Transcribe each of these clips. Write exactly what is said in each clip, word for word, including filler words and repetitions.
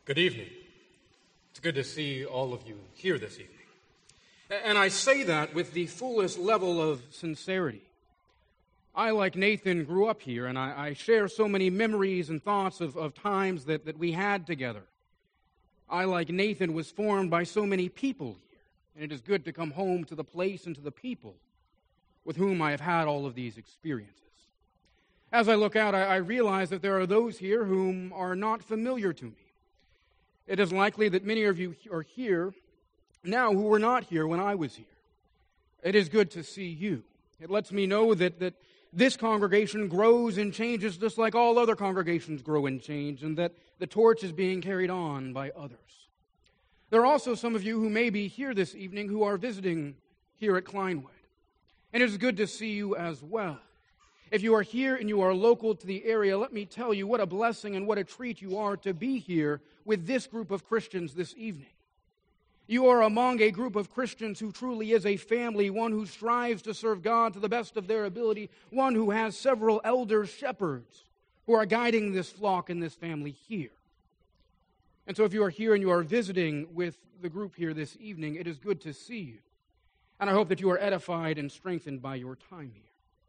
Good evening. It's good to see all of you here this evening. And I say that with the fullest level of sincerity. I, like Nathan, grew up here, and I, I share so many memories and thoughts of, of times that, that we had together. I, like Nathan, was formed by so many people here, and it is good to come home to the place and to the people with whom I have had all of these experiences. As I look out, I, I realize that there are those here whom are not familiar to me. It is likely that many of you are here now who were not here when I was here. It is good to see you. It lets me know that, that this congregation grows and changes just like all other congregations grow and change, and that the torch is being carried on by others. There are also some of you who may be here this evening who are visiting here at Kleinwood. And it is good to see you as well. If you are here and you are local to the area, let me tell you what a blessing and what a treat you are to be here with this group of Christians this evening. You are among a group of Christians who truly is a family, one who strives to serve God to the best of their ability, one who has several elder shepherds who are guiding this flock and this family here. And so if you are here and you are visiting with the group here this evening, it is good to see you. And I hope that you are edified and strengthened by your time here.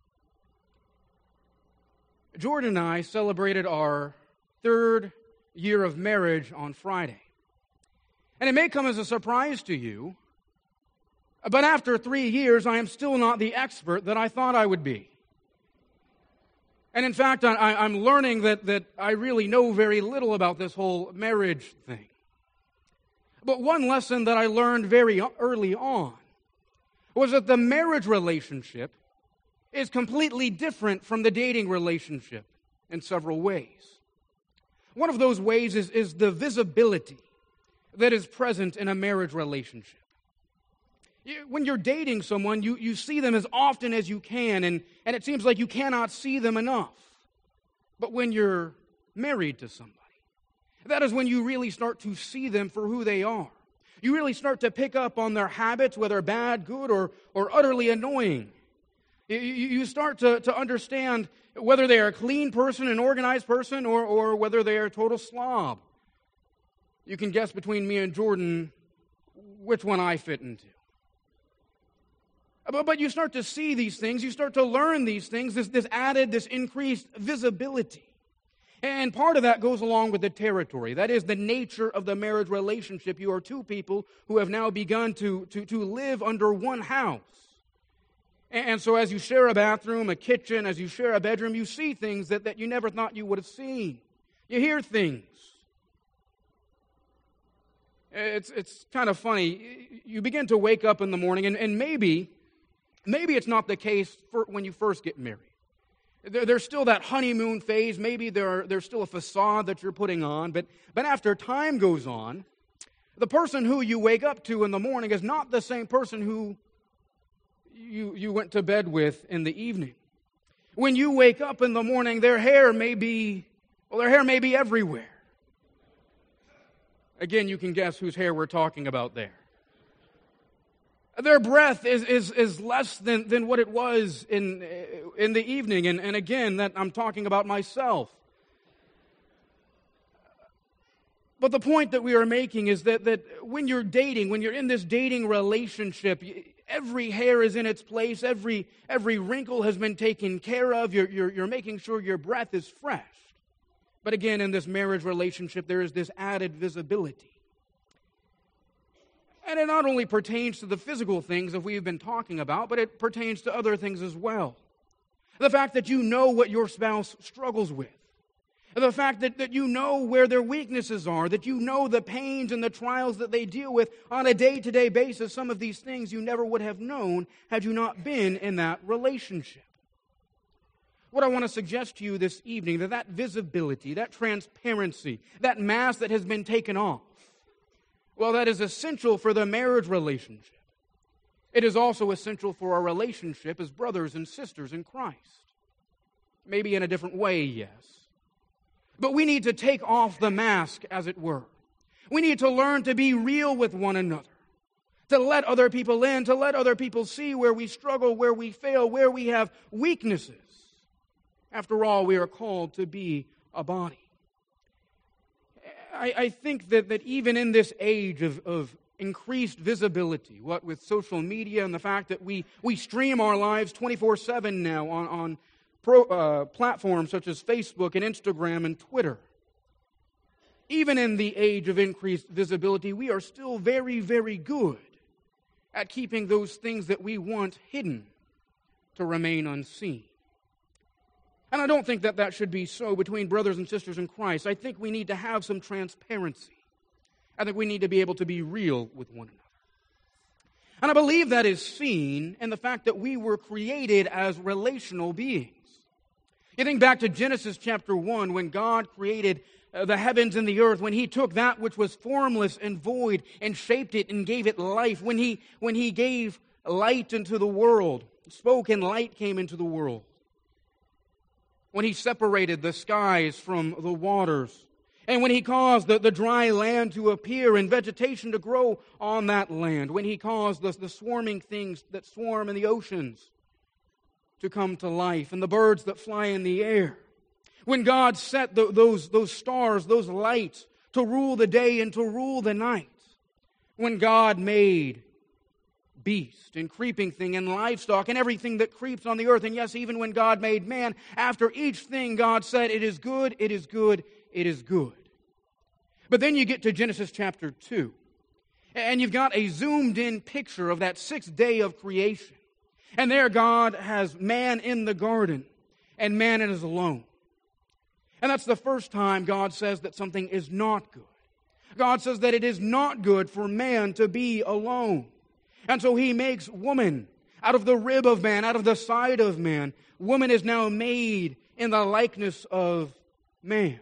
Jordan and I celebrated our third year of marriage on Friday. And it may come as a surprise to you, but after three years, I am still not the expert that I thought I would be. And in fact, I, I'm learning that, that I really know very little about this whole marriage thing. But one lesson that I learned very early on was that the marriage relationship is completely different from the dating relationship in several ways. One of those ways is, is the visibility that is present in a marriage relationship. When you're dating someone, you, you see them as often as you can, and, and it seems like you cannot see them enough. But when you're married to somebody, that is when you really start to see them for who they are. You really start to pick up on their habits, whether bad, good, or, or utterly annoying. You start to, to understand whether they are a clean person, an organized person, or, or whether they are a total slob. You can guess between me and Jordan which one I fit into. But, but you start to see these things, you start to learn these things, this, this added, this increased visibility. And part of that goes along with the territory. That is the nature of the marriage relationship. You are two people who have now begun to, to, to live under one house. And so as you share a bathroom, a kitchen, as you share a bedroom, you see things that, that you never thought you would have seen. You hear things. It's it's kind of funny. You begin to wake up in the morning, and, and maybe, maybe it's not the case for when you first get married. There, there's still that honeymoon phase. Maybe there, there's still a facade that you're putting on. But, but after time goes on, the person who you wake up to in the morning is not the same person who You, you went to bed with in the evening. When you wake up in the morning, their hair may be, well, their hair may be everywhere. Again, you can guess whose hair we're talking about there. Their breath is, is, is less than, than what it was in, in the evening. And, and again, that I'm talking about myself. But the point that we are making is that, that when you're dating, when you're in this dating relationship, every hair is in its place, every, every wrinkle has been taken care of, you're, you're, you're making sure your breath is fresh. But again, in this marriage relationship, there is this added visibility. And it not only pertains to the physical things that we've been talking about, but it pertains to other things as well. The fact that you know what your spouse struggles with. The fact that, that you know where their weaknesses are, that you know the pains and the trials that they deal with on a day-to-day basis. Some of these things you never would have known had you not been in that relationship. What I want to suggest to you this evening, that that visibility, that transparency, that mask that has been taken off, well, that is essential for the marriage relationship. It is also essential for our relationship as brothers and sisters in Christ. Maybe in a different way, yes. But we need to take off the mask, as it were. We need to learn to be real with one another, to let other people in, to let other people see where we struggle, where we fail, where we have weaknesses. After all, we are called to be a body. I, I think that, that even in this age of, of increased visibility, what with social media and the fact that we, we stream our lives twenty-four seven now on, on pro, uh, platforms such as Facebook and Instagram and Twitter, even in the age of increased visibility, we are still very, very good at keeping those things that we want hidden to remain unseen. And I don't think that that should be so between brothers and sisters in Christ. I think we need to have some transparency. I think we need to be able to be real with one another. And I believe that is seen in the fact that we were created as relational beings. You think back to Genesis chapter one, when God created uh, the heavens and the earth, when He took that which was formless and void and shaped it and gave it life, when He, when he gave light into the world, spoke and light came into the world, when He separated the skies from the waters, and when He caused the, the dry land to appear and vegetation to grow on that land, when He caused the, the swarming things that swarm in the oceans to come to life, and the birds that fly in the air, when God set the, those, those stars, those lights, to rule the day and to rule the night, when God made beast and creeping thing and livestock and everything that creeps on the earth. And yes, even when God made man, after each thing God said, it is good, it is good, it is good. But then you get to Genesis chapter two, and you've got a zoomed in picture of that sixth day of creation. And there God has man in the garden, and man is alone. And that's the first time God says that something is not good. God says that it is not good for man to be alone. And so He makes woman out of the rib of man, out of the side of man. Woman is now made in the likeness of man,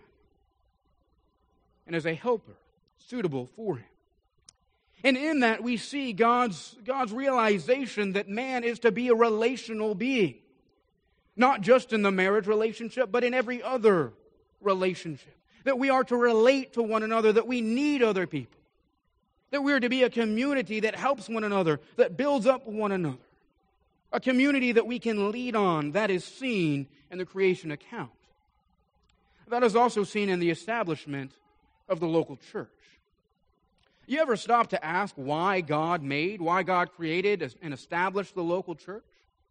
and as a helper suitable for him. And in that we see God's, God's realization that man is to be a relational being. Not just in the marriage relationship, but in every other relationship. That we are to relate to one another, that we need other people. That we are to be a community that helps one another, that builds up one another. A community that we can lead on, that is seen in the creation account. That is also seen in the establishment of the local church. You ever stop to ask why God made, why God created and established the local church?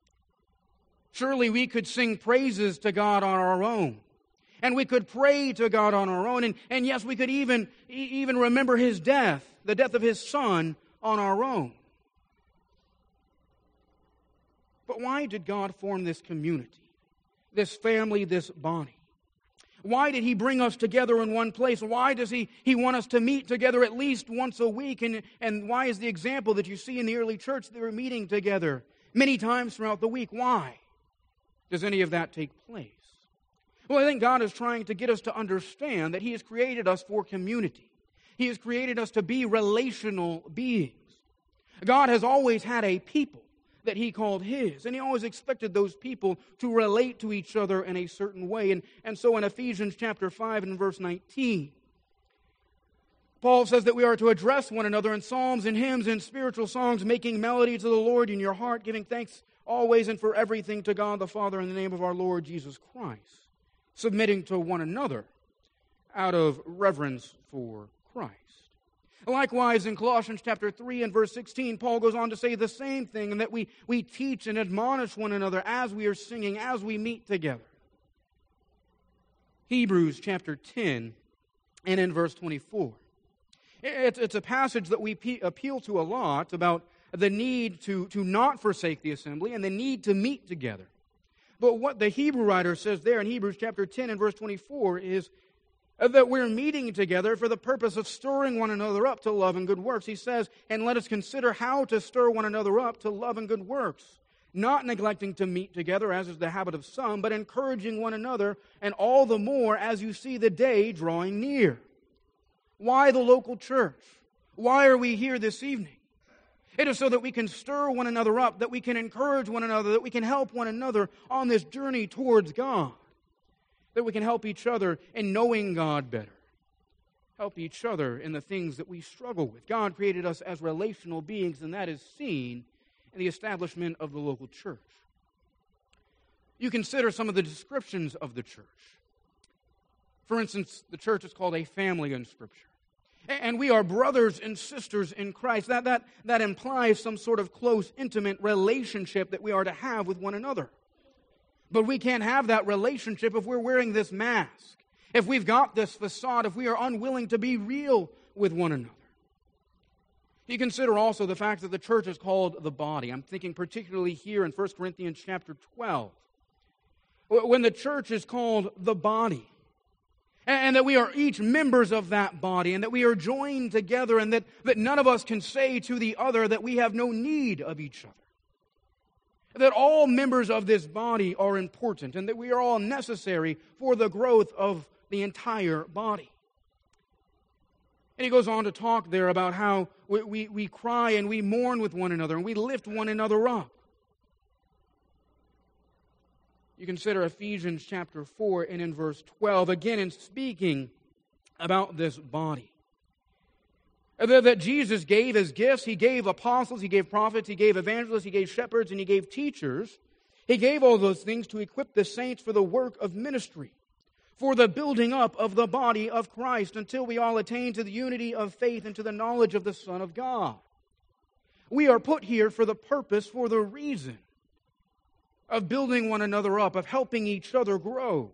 Surely we could sing praises to God on our own. And we could pray to God on our own. And, and yes, we could even, even remember His death, the death of His Son, on our own. But why did God form this community, this family, this body? Why did He bring us together in one place? Why does He, he want us to meet together at least once a week? And, and why is the example that you see in the early church, they were meeting together many times throughout the week? Why does any of that take place? Well, I think God is trying to get us to understand that He has created us for community. He has created us to be relational beings. God has always had a people that He called His, and He always expected those people to relate to each other in a certain way. And, and so in Ephesians chapter five and verse nineteen, Paul says that we are to address one another in psalms and hymns and spiritual songs, making melody to the Lord in your heart, giving thanks always and for everything to God the Father in the name of our Lord Jesus Christ, submitting to one another out of reverence for Christ. Likewise, in Colossians chapter three and verse sixteen, Paul goes on to say the same thing, and that we, we teach and admonish one another as we are singing, as we meet together. Hebrews chapter ten and in verse twenty-four. It's, it's a passage that we pe- appeal to a lot about the need to, to not forsake the assembly and the need to meet together. But what the Hebrew writer says there in Hebrews chapter ten and verse twenty-four is that we're meeting together for the purpose of stirring one another up to love and good works. He says, and let us consider how to stir one another up to love and good works, not neglecting to meet together as is the habit of some, but encouraging one another, and all the more as you see the day drawing near. Why the local church? Why are we here this evening? It is so that we can stir one another up, that we can encourage one another, that we can help one another on this journey towards God, that we can help each other in knowing God better, help each other in the things that we struggle with. God created us as relational beings, and that is seen in the establishment of the local church. You consider some of the descriptions of the church. For instance, the church is called a family in Scripture. And we are brothers and sisters in Christ. That, that, that implies some sort of close, intimate relationship that we are to have with one another. But we can't have that relationship if we're wearing this mask, if we've got this facade, if we are unwilling to be real with one another. You consider also the fact that the church is called the body. I'm thinking particularly here in First Corinthians chapter twelve. When the church is called the body, and that we are each members of that body, and that we are joined together, and that, that none of us can say to the other that we have no need of each other. That all members of this body are important, and that we are all necessary for the growth of the entire body. And he goes on to talk there about how we, we, we cry and we mourn with one another, and we lift one another up. You consider Ephesians chapter four and in verse twelve, again in speaking about this body. That Jesus gave as gifts. He gave apostles, He gave prophets, He gave evangelists, He gave shepherds, and He gave teachers. He gave all those things to equip the saints for the work of ministry, for the building up of the body of Christ, until we all attain to the unity of faith and to the knowledge of the Son of God. We are put here for the purpose, for the reason of building one another up, of helping each other grow.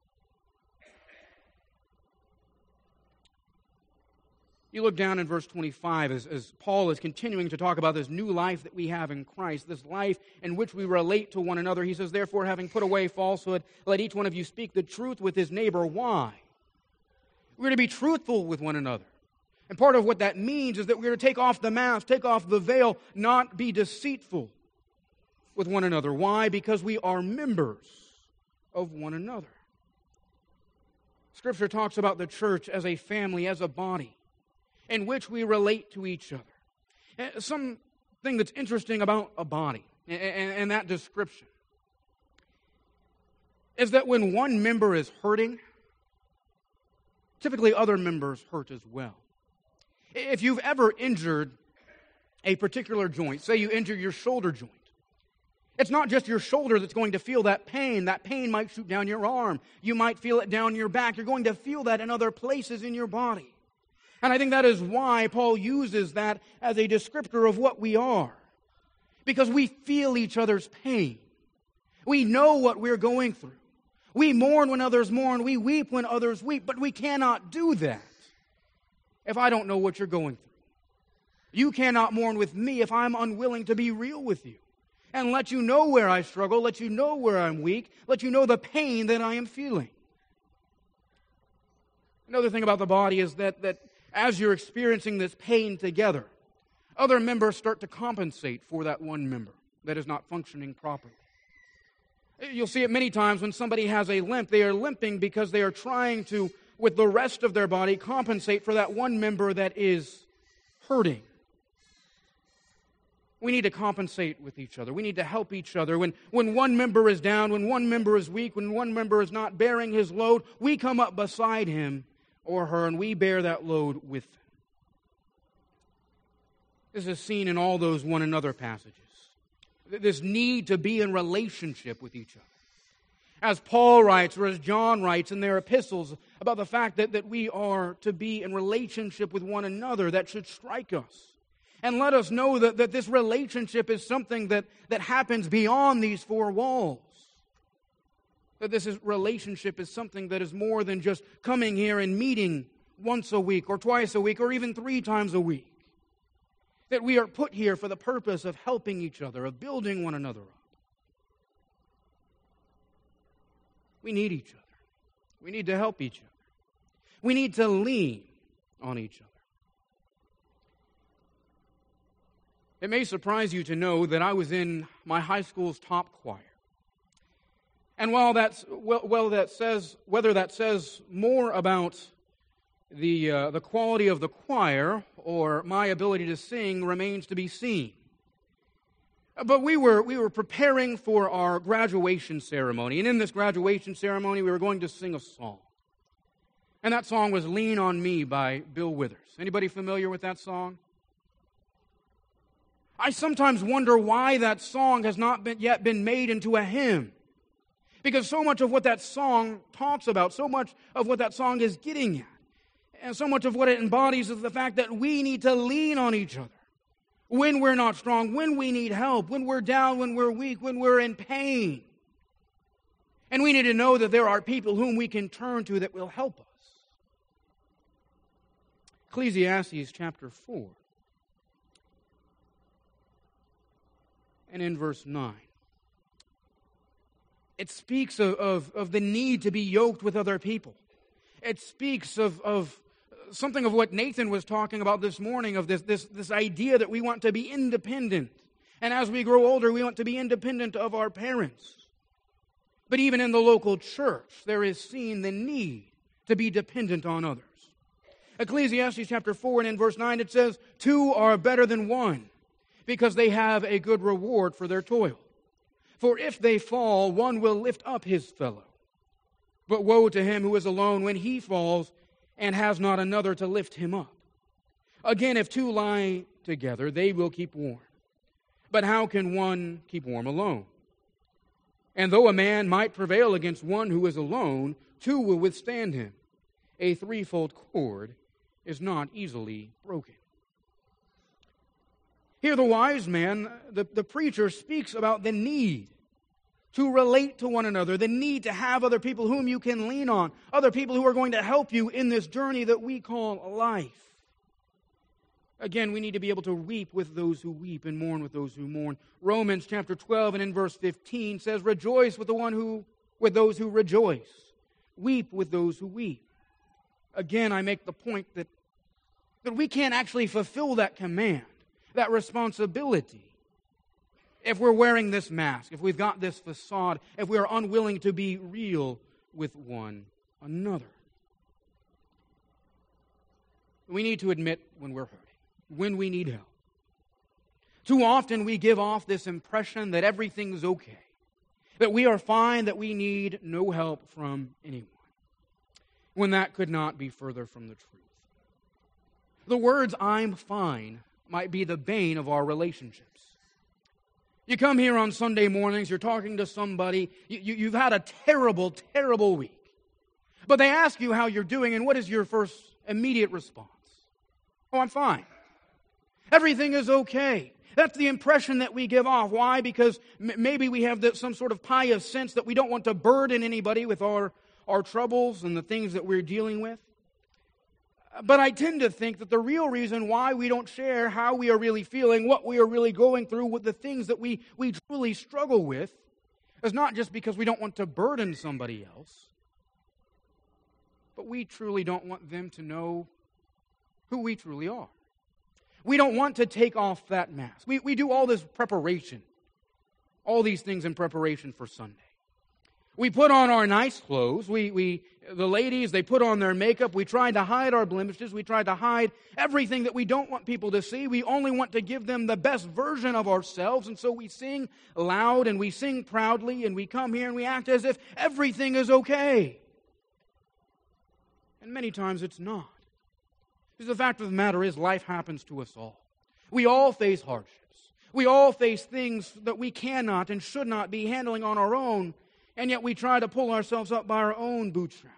You look down in verse twenty-five as, as Paul is continuing to talk about this new life that we have in Christ, this life in which we relate to one another. He says, therefore, having put away falsehood, let each one of you speak the truth with his neighbor. Why? We're to be truthful with one another. And part of what that means is that we're to take off the mask, take off the veil, not be deceitful with one another. Why? Because we are members of one another. Scripture talks about the church as a family, as a body, in which we relate to each other. Something that's interesting about a body and that description is that when one member is hurting, typically other members hurt as well. If you've ever injured a particular joint, say you injure your shoulder joint, it's not just your shoulder that's going to feel that pain. That pain might shoot down your arm. You might feel it down your back. You're going to feel that in other places in your body. And I think that is why Paul uses that as a descriptor of what we are. Because we feel each other's pain. We know what we're going through. We mourn when others mourn. We weep when others weep. But we cannot do that if I don't know what you're going through. You cannot mourn with me if I'm unwilling to be real with you and let you know where I struggle, let you know where I'm weak, let you know the pain that I am feeling. Another thing about the body is that, that as you're experiencing this pain together, other members start to compensate for that one member that is not functioning properly. You'll see it many times when somebody has a limp. They are limping because they are trying to, with the rest of their body, compensate for that one member that is hurting. We need to compensate with each other. We need to help each other. When, when one member is down, when one member is weak, when one member is not bearing his load, we come up beside him or her, and we bear that load with them. This is seen in all those one another passages. This need to be in relationship with each other. As Paul writes, or as John writes in their epistles, about the fact that, that we are to be in relationship with one another, that should strike us. And let us know that, that this relationship is something that, that happens beyond these four walls. That this is, relationship is something that is more than just coming here and meeting once a week or twice a week or even three times a week. That we are put here for the purpose of helping each other, of building one another up. We need each other. We need to help each other. We need to lean on each other. It may surprise you to know that I was in my high school's top choir. And while that's well, well that says whether that says more about the uh, the quality of the choir or my ability to sing remains to be seen. But we were we were preparing for our graduation ceremony, and in this graduation ceremony, we were going to sing a song. And that song was "Lean on Me" by Bill Withers. Anybody familiar with that song? I sometimes wonder why that song has not been, yet been made into a hymn. Because so much of what that song talks about, so much of what that song is getting at, and so much of what it embodies is the fact that we need to lean on each other when we're not strong, when we need help, when we're down, when we're weak, when we're in pain. And we need to know that there are people whom we can turn to that will help us. Ecclesiastes chapter four and in verse nine. It speaks of, of, of the need to be yoked with other people. It speaks of, of something of what Nathan was talking about this morning, of this, this, this idea that we want to be independent. And as we grow older, we want to be independent of our parents. But even in the local church, there is seen the need to be dependent on others. Ecclesiastes chapter four and in verse nine it says, two are better than one, because they have a good reward for their toil. For if they fall, one will lift up his fellow. But woe to him who is alone when he falls and has not another to lift him up. Again, if two lie together, they will keep warm. But how can one keep warm alone? And though a man might prevail against one who is alone, two will withstand him. A threefold cord is not easily broken. Here the wise man, the, the preacher, speaks about the need to relate to one another, the need to have other people whom you can lean on, other people who are going to help you in this journey that we call life. Again, we need to be able to weep with those who weep and mourn with those who mourn. Romans chapter twelve and in verse fifteen says, rejoice with the one who, with those who rejoice. Weep with those who weep. Again, I make the point that, that we can't actually fulfill that command, that responsibility, if we're wearing this mask, if we've got this facade, if we are unwilling to be real with one another. We need to admit when we're hurting, when we need help. Too often we give off this impression that everything's okay, that we are fine, that we need no help from anyone, when that could not be further from the truth. The words, I'm fine, might be the bane of our relationships. You come here on Sunday mornings, you're talking to somebody, you, you, you've had a terrible, terrible week. But they ask you how you're doing, and what is your first immediate response? Oh, I'm fine. Everything is okay. That's the impression that we give off. Why? Because m- maybe we have the, some sort of pious sense that we don't want to burden anybody with our, our troubles and the things that we're dealing with. But I tend to think that the real reason why we don't share how we are really feeling, what we are really going through, with the things that we, we truly struggle with, is not just because we don't want to burden somebody else, but we truly don't want them to know who we truly are. We don't want to take off that mask. We, we do all this preparation, all these things in preparation for Sunday. We put on our nice clothes. We, we, the ladies, they put on their makeup. We try to hide our blemishes. We try to hide everything that we don't want people to see. We only want to give them the best version of ourselves. And so we sing loud and we sing proudly and we come here and we act as if everything is okay. And many times it's not. Because the fact of the matter is, life happens to us all. We all face hardships. We all face things that we cannot and should not be handling on our own. And yet we try to pull ourselves up by our own bootstraps.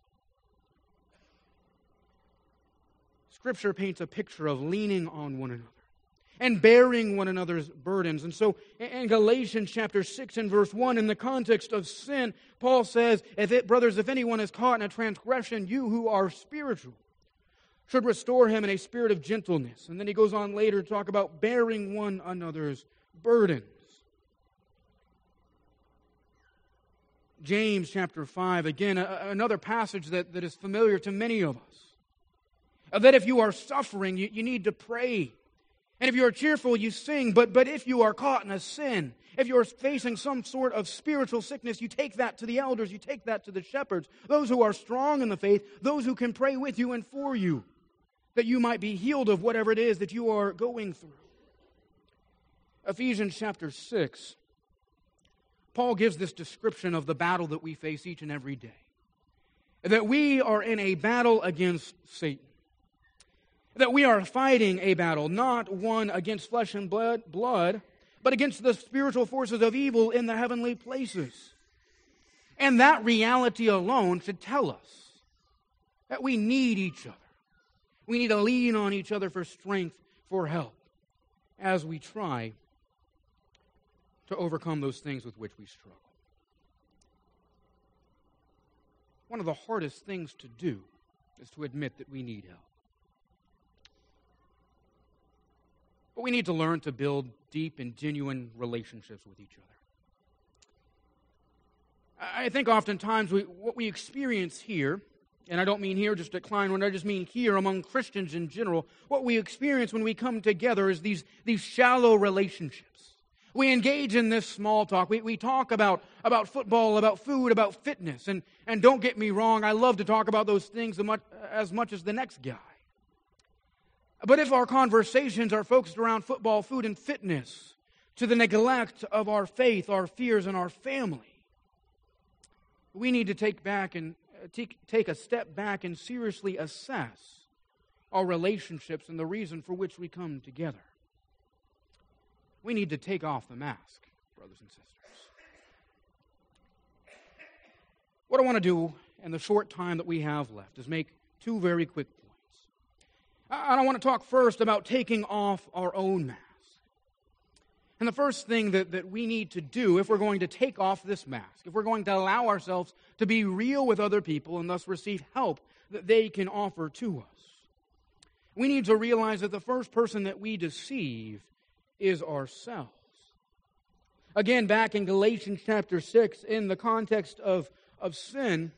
Scripture paints a picture of leaning on one another and bearing one another's burdens. And so in Galatians chapter six and verse one, in the context of sin, Paul says, if it, brothers, if anyone is caught in a transgression, you who are spiritual should restore him in a spirit of gentleness. And then he goes on later to talk about bearing one another's burdens. James chapter five, again, a, another passage that, that is familiar to many of us. Uh, that if you are suffering, you, you need to pray. And if you are cheerful, you sing. But, but if you are caught in a sin, if you are facing some sort of spiritual sickness, you take that to the elders, you take that to the shepherds, those who are strong in the faith, those who can pray with you and for you, that you might be healed of whatever it is that you are going through. Ephesians chapter six. Paul gives this description of the battle that we face each and every day. That we are in a battle against Satan. That we are fighting a battle, not one against flesh and blood, blood, but against the spiritual forces of evil in the heavenly places. And that reality alone should tell us that we need each other. We need to lean on each other for strength, for help, as we try to overcome those things with which we struggle. One of the hardest things to do is to admit that we need help. But we need to learn to build deep and genuine relationships with each other. I think oftentimes we, what we experience here, and I don't mean here just at Kleinwood, I just mean here among Christians in general, what we experience when we come together is these, these shallow relationships. We engage in this small talk. We, we talk about, about football, about food, about fitness. And, and don't get me wrong, I love to talk about those things as much, as much as the next guy. But if our conversations are focused around football, food, and fitness, to the neglect of our faith, our fears, and our family, we need to take back and take, take a step back and seriously assess our relationships and the reason for which we come together. We need to take off the mask, brothers and sisters. What I want to do in the short time that we have left is make two very quick points. I want to talk first about taking off our own mask. And the first thing that, that we need to do if we're going to take off this mask, if we're going to allow ourselves to be real with other people and thus receive help that they can offer to us, we need to realize that the first person that we deceive is ourselves. Again, back in Galatians chapter six, in the context of, of sin,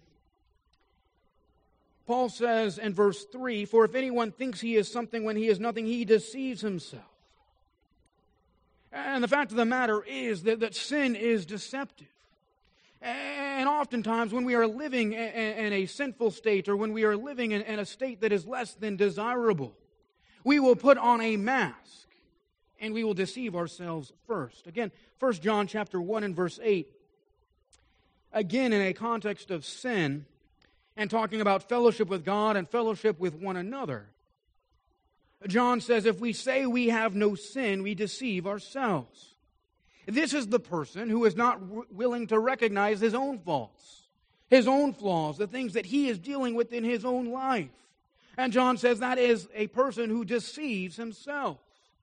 Paul says in verse three, "For if anyone thinks he is something when he is nothing, he deceives himself." And the fact of the matter is that, that sin is deceptive. And oftentimes when we are living in a sinful state or when we are living in a state that is less than desirable, we will put on a mask and we will deceive ourselves first. Again, First John chapter one and verse eight, again in a context of sin and talking about fellowship with God and fellowship with one another, John says, if we say we have no sin, we deceive ourselves. This is the person who is not w- willing to recognize his own faults, his own flaws, the things that he is dealing with in his own life. And John says that is a person who deceives himself.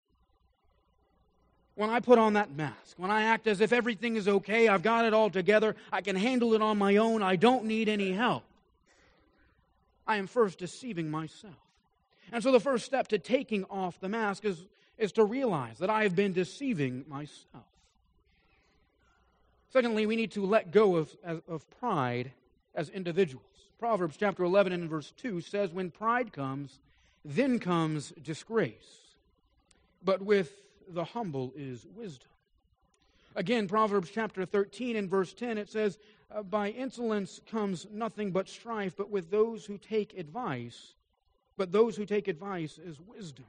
When I put on that mask, when I act as if everything is okay, I've got it all together, I can handle it on my own, I don't need any help, I am first deceiving myself. And so the first step to taking off the mask is, is to realize that I have been deceiving myself. Secondly, we need to let go of, of pride as individuals. Proverbs chapter eleven and verse two says, "When pride comes, then comes disgrace. But with the humble is wisdom." Again, Proverbs chapter thirteen and verse ten, it says, "By insolence comes nothing but strife, but with those who take advice, but those who take advice is wisdom."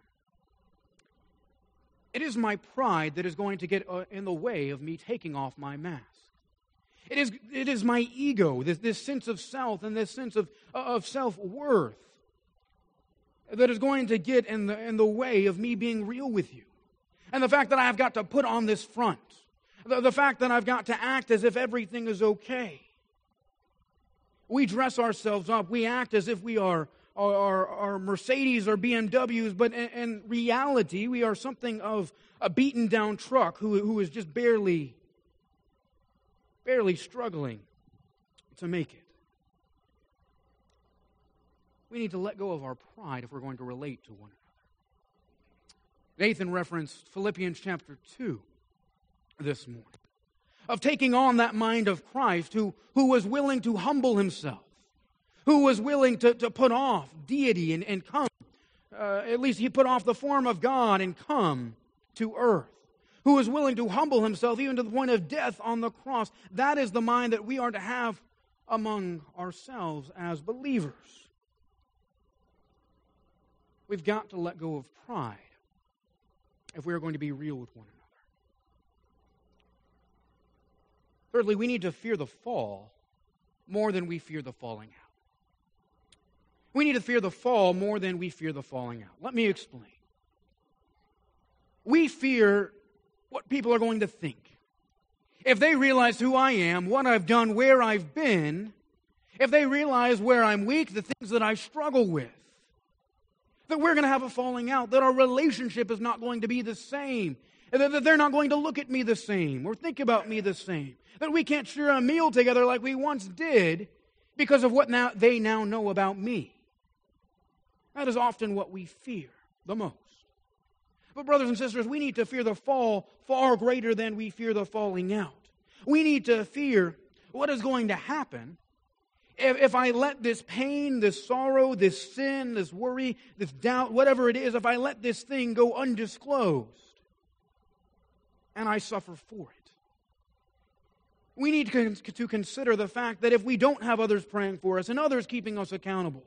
It is my pride that is going to get in the way of me taking off my mask. It is, it is my ego, this, this sense of self and this sense of, of self-worth that is going to get in the, in the way of me being real with you. And the fact that I've got to put on this front, the, the fact that I've got to act as if everything is okay. We dress ourselves up, we act as if we are Our, our Mercedes or B M Ws, but in, in reality, we are something of a beaten down truck who, who is just barely, barely struggling to make it. We need to let go of our pride if we're going to relate to one another. Nathan referenced Philippians chapter two this morning, of taking on that mind of Christ who, who was willing to humble himself, who was willing to, to put off deity and, and come, uh, at least he put off the form of God and come to earth, who was willing to humble himself even to the point of death on the cross. That is the mind that we are to have among ourselves as believers. We've got to let go of pride if we are going to be real with one another. Thirdly, we need to fear the fall more than we fear the falling out. We need to fear the fall more than we fear the falling out. Let me explain. We fear what people are going to think. if they realize who I am, what I've done, where I've been, if they realize where I'm weak, the things that I struggle with, that we're going to have a falling out, that our relationship is not going to be the same, that they're not going to look at me the same or think about me the same, that we can't share a meal together like we once did because of what now they now know about me. That is often what we fear the most. But brothers and sisters, we need to fear the fall far greater than we fear the falling out. We need to fear what is going to happen if, if I let this pain, this sorrow, this sin, this worry, this doubt, whatever it is, if I let this thing go undisclosed and I suffer for it. We need to consider the fact that if we don't have others praying for us and others keeping us accountable,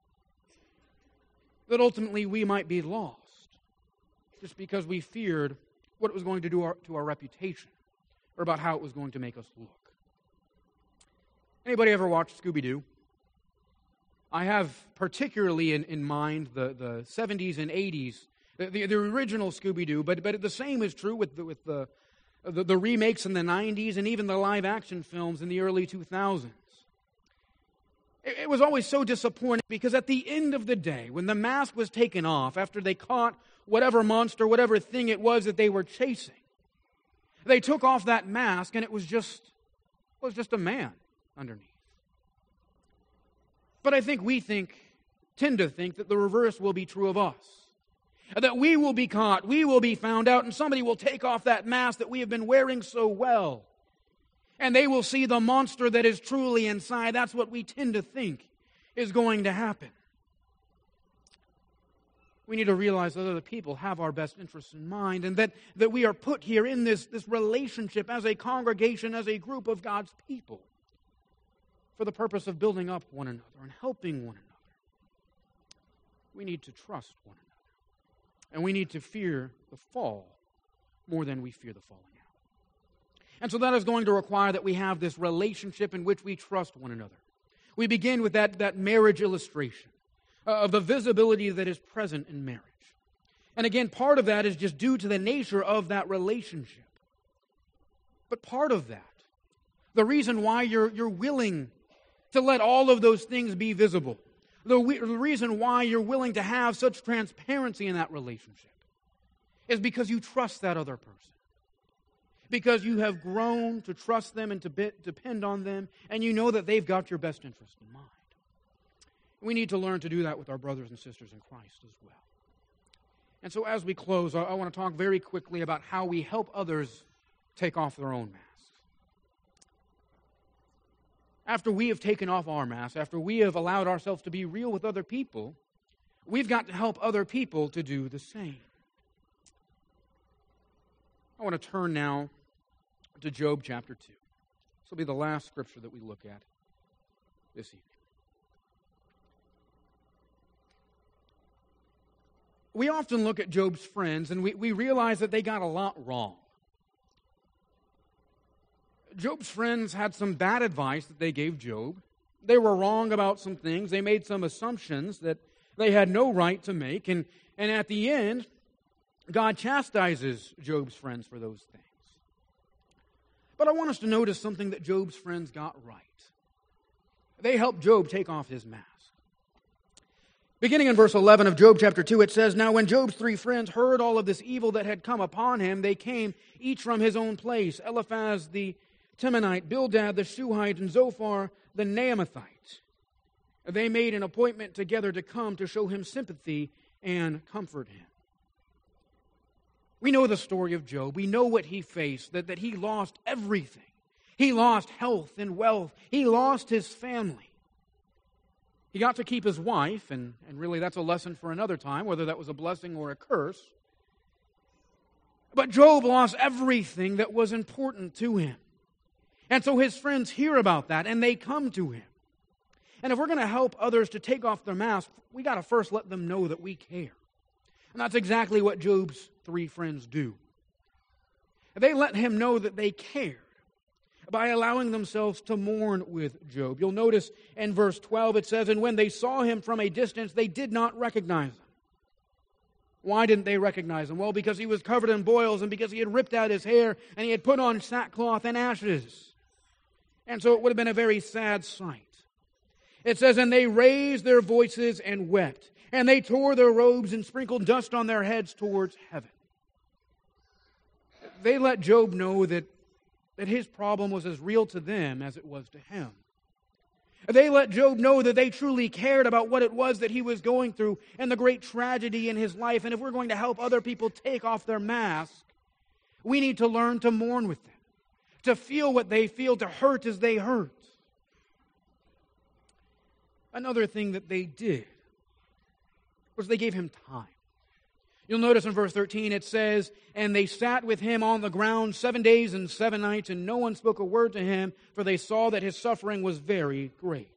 that ultimately we might be lost just because we feared what it was going to do our, to our reputation or about how it was going to make us look. Anybody ever watched Scooby-Doo? I have particularly in, in mind the, the seventies and eighties, the, the, the original Scooby-Doo, but, but the same is true with the, with the, the, the remakes in the nineties and even the live-action films in the early two thousands. It, it was always so disappointing because at the end of the day, when the mask was taken off, after they caught whatever monster, whatever thing it was that they were chasing, they took off that mask and it was just, it was just a man underneath. But I think we think, tend to think that the reverse will be true of us. That we will be caught, we will be found out, and somebody will take off that mask that we have been wearing so well. And they will see the monster that is truly inside. That's what we tend to think is going to happen. We need to realize that other people have our best interests in mind and that, that we are put here in this, this relationship as a congregation, as a group of God's people for the purpose of building up one another and helping one another. We need to trust one another. And we need to fear the fall more than we fear the falling out. And so that is going to require that we have this relationship in which we trust one another. We begin with that, that marriage illustration of the visibility that is present in marriage. And again, part of that is just due to the nature of that relationship. But part of that, the reason why you're, you're willing to let all of those things be visible, the, the reason why you're willing to have such transparency in that relationship is because you trust that other person. Because you have grown to trust them and to be, depend on them, and you know that they've got your best interest in mind. We need to learn to do that with our brothers and sisters in Christ as well. And so as we close, I, I want to talk very quickly about how we help others take off their own masks. After we have taken off our masks, after we have allowed ourselves to be real with other people, we've got to help other people to do the same. I want to turn now to Job chapter two. This will be the last scripture that we look at this evening. We often look at Job's friends and we, we realize that they got a lot wrong. Job's friends had some bad advice that they gave Job. They were wrong about some things. They made some assumptions that they had no right to make. And, and at the end, God chastises Job's friends for those things. But I want us to notice something that Job's friends got right. They helped Job take off his mask. Beginning in verse eleven of Job chapter two, it says, "Now when Job's three friends heard all of this evil that had come upon him, they came each from his own place, Eliphaz the Temanite, Bildad the Shuhite, and Zophar the Naamathite. They made an appointment together to come to show him sympathy and comfort him." We know the story of Job. We know what he faced, that, that he lost everything. He lost health and wealth. He lost his family. He got to keep his wife, and, and really that's a lesson for another time, whether that was a blessing or a curse. But Job lost everything that was important to him. And so his friends hear about that, and they come to him. And if we're going to help others to take off their mask, we got to first let them know that we care. And that's exactly what Job's three friends do. They let him know that they cared by allowing themselves to mourn with Job. You'll notice in verse twelve it says, "And when they saw him from a distance, they did not recognize him." Why didn't they recognize him? Well, because he was covered in boils and because he had ripped out his hair and he had put on sackcloth and ashes. And so it would have been a very sad sight. It says, and they raised their voices and wept, and they tore their robes and sprinkled dust on their heads towards heaven. They let Job know that, that his problem was as real to them as it was to him. They let Job know that they truly cared about what it was that he was going through and the great tragedy in his life. And if we're going to help other people take off their mask, we need to learn to mourn with them, to feel what they feel, to hurt as they hurt. Another thing that they did was they gave him time. You'll notice in verse thirteen it says, and they sat with him on the ground seven days and seven nights, and no one spoke a word to him, for they saw that his suffering was very great.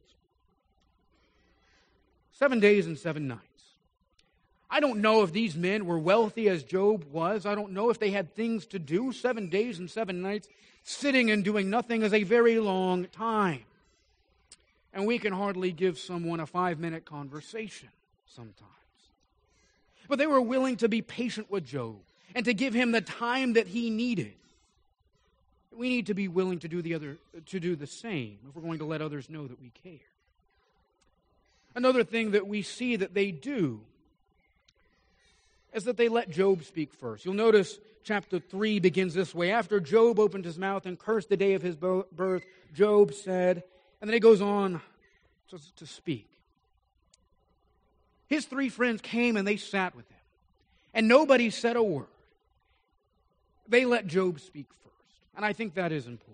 Seven days and seven nights. I don't know if these men were wealthy as Job was. I don't know if they had things to do. Seven days and seven nights sitting and doing nothing is a very long time. And we can hardly give someone a five-minute conversation sometimes. But they were willing to be patient with Job and to give him the time that he needed. We need to be willing to do the other, to do the same if we're going to let others know that we care. Another thing that we see that they do is that they let Job speak first. You'll notice chapter three begins this way. After Job opened his mouth and cursed the day of his birth, Job said, and then he goes on to, to speak. His three friends came and they sat with him. And nobody said a word. They let Job speak first. And I think that is important.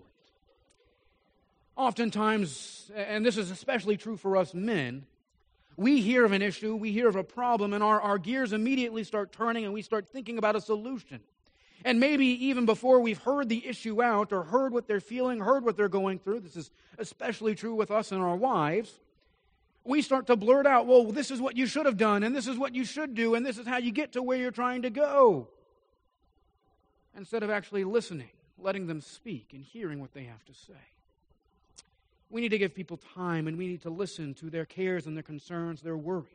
Oftentimes, and this is especially true for us men, we hear of an issue, we hear of a problem, and our, our gears immediately start turning and we start thinking about a solution. And maybe even before we've heard the issue out or heard what they're feeling, heard what they're going through, this is especially true with us and our wives, we start to blurt out, well, this is what you should have done, and this is what you should do, and this is how you get to where you're trying to go. Instead of actually listening, letting them speak, and hearing what they have to say. We need to give people time, and we need to listen to their cares and their concerns, their worries.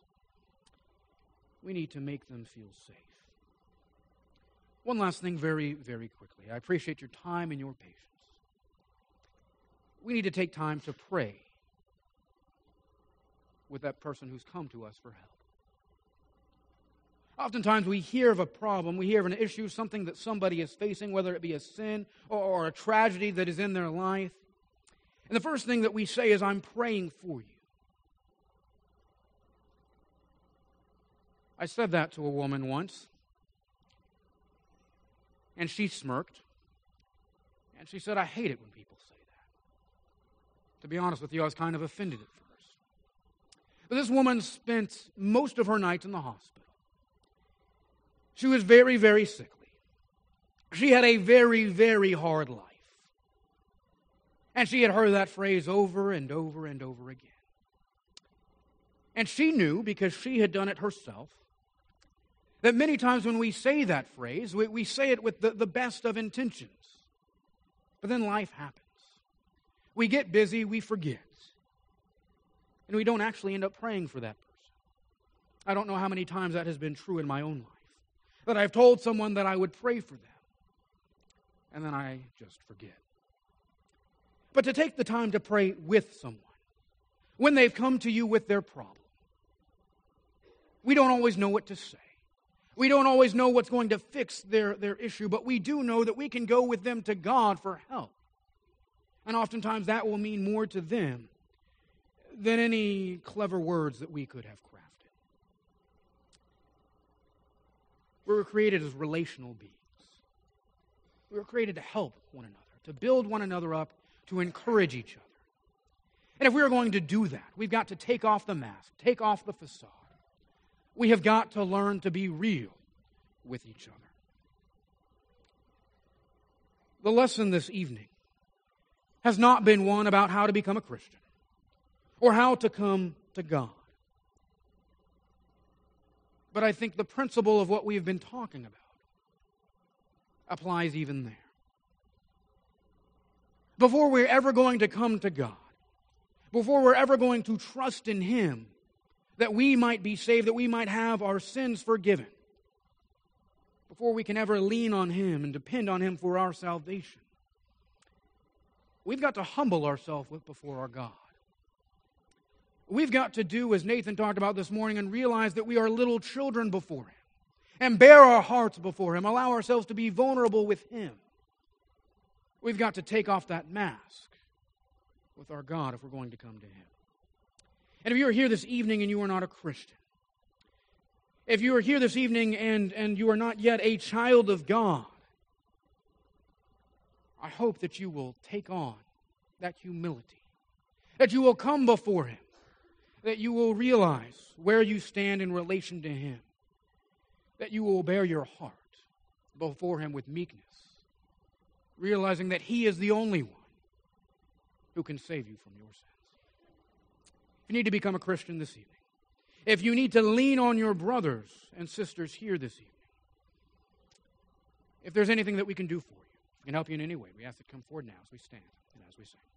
We need to make them feel safe. One last thing very, very quickly. I appreciate your time and your patience. We need to take time to pray with that person who's come to us for help. Oftentimes we hear of a problem, we hear of an issue, something that somebody is facing, whether it be a sin or, or a tragedy that is in their life. And the first thing that we say is, I'm praying for you. I said that to a woman once, and she smirked, and she said, I hate it when people say that. To be honest with you, I was kind of offended at first. But this woman spent most of her nights in the hospital. She was very, very sickly. She had a very, very hard life. And she had heard that phrase over and over and over again. And she knew, because she had done it herself, that many times when we say that phrase, we, we say it with the, the best of intentions. But then life happens. We get busy, we forget. And we don't actually end up praying for that person. I don't know how many times that has been true in my own life. That I've told someone that I would pray for them. And then I just forget. But to take the time to pray with someone, when they've come to you with their problem, we don't always know what to say. We don't always know what's going to fix their, their issue, but we do know that we can go with them to God for help. And oftentimes that will mean more to them than any clever words that we could have crafted. We were created as relational beings. We were created to help one another, to build one another up, to encourage each other. And if we are going to do that, we've got to take off the mask, take off the facade. We have got to learn to be real with each other. The lesson this evening has not been one about how to become a Christian or how to come to God. But I think the principle of what we've been talking about applies even there. Before we're ever going to come to God, before we're ever going to trust in Him, that we might be saved, that we might have our sins forgiven, before we can ever lean on Him and depend on Him for our salvation, we've got to humble ourselves before our God. We've got to do, as Nathan talked about this morning, and realize that we are little children before Him, and bare our hearts before Him, allow ourselves to be vulnerable with Him. We've got to take off that mask with our God if we're going to come to Him. And if you are here this evening and you are not a Christian, if you are here this evening and, and you are not yet a child of God, I hope that you will take on that humility, that you will come before Him, that you will realize where you stand in relation to Him, that you will bear your heart before Him with meekness, realizing that He is the only one who can save you from your sins. If you need to become a Christian this evening, if you need to lean on your brothers and sisters here this evening, if there's anything that we can do for you, if we can help you in any way, we ask that you come forward now as we stand and as we sing.